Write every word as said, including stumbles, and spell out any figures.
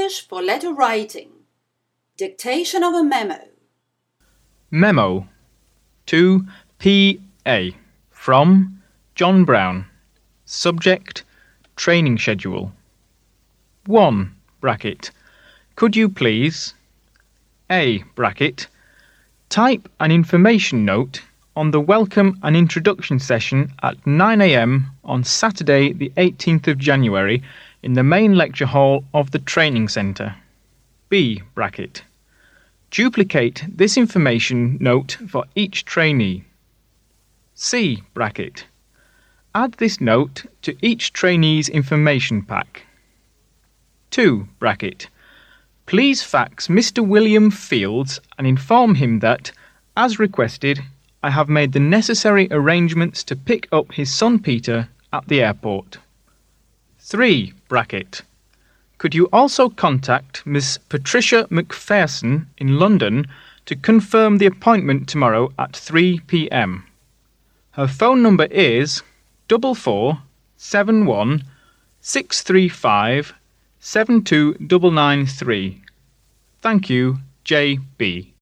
English for letter writing. Dictation of a memo. Memo to P A from John Brown. Subject: training schedule. one. Bracket. Could you please A. Bracket. Type an information note on the welcome and introduction session at nine a m on Saturday the eighteenth of January in the main lecture hall of the training centre. B. Bracket. Duplicate this information note for each trainee. C. Bracket. Add this note to each trainee's information pack. two. Bracket. Please fax Mister William Fields and inform him that, as requested, I have made the necessary arrangements to pick up his son Peter at the airport. three. Bracket. Could you also contact Miss Patricia McPherson in London to confirm the appointment tomorrow at three p m? Her phone number is double four seven one six three five seven two nine nine three. Thank you, J B